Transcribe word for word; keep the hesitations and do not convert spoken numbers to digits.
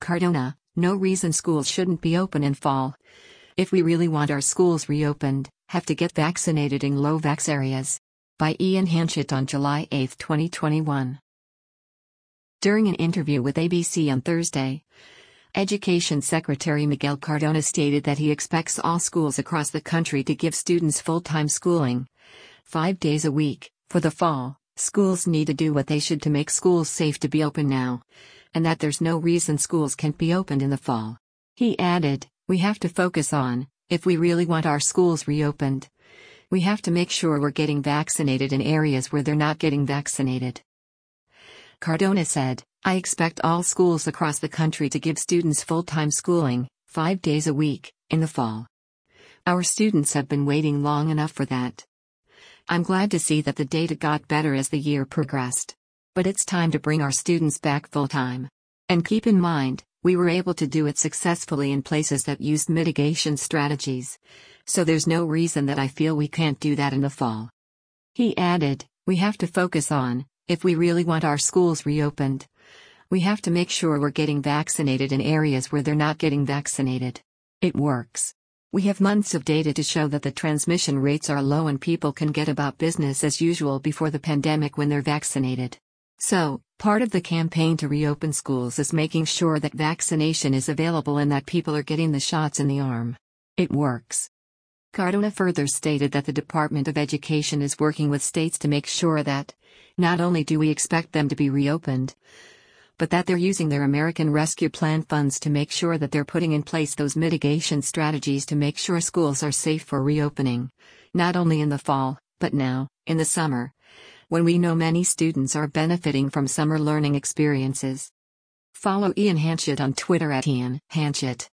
Cardona, no reason schools shouldn't be open in fall. If we really want our schools reopened, have to get vaccinated in low-vax areas. By Ian Hanchett on July eighth, twenty twenty-one. During an interview with A B C on Thursday, Education Secretary Miguel Cardona stated that he expects all schools across the country to give students full-time schooling, five days a week, for the fall. Schools need to do what they should to make schools safe to be open now, and that there's no reason schools can't be opened in the fall. He added, "We have to focus on, if we really want our schools reopened, we have to make sure we're getting vaccinated in areas where they're not getting vaccinated." Cardona said, "I expect all schools across the country to give students full-time schooling, five days a week, in the fall. Our students have been waiting long enough for that. I'm glad to see that the data got better as the year progressed. But it's time to bring our students back full-time. And keep in mind, we were able to do it successfully in places that used mitigation strategies. So there's no reason that I feel we can't do that in the fall." He added, "We have to focus on, if we really want our schools reopened, we have to make sure we're getting vaccinated in areas where they're not getting vaccinated. It works. We have months of data to show that the transmission rates are low and people can get about business as usual before the pandemic when they're vaccinated. So, part of the campaign to reopen schools is making sure that vaccination is available and that people are getting the shots in the arm. It works." Cardona further stated that the Department of Education is working with states to make sure that, not only do we expect them to be reopened, but that they're using their American Rescue Plan funds to make sure that they're putting in place those mitigation strategies to make sure schools are safe for reopening, not only in the fall, but now, in the summer, when we know many students are benefiting from summer learning experiences. Follow Ian Hanchett on Twitter at Ian Hanchett.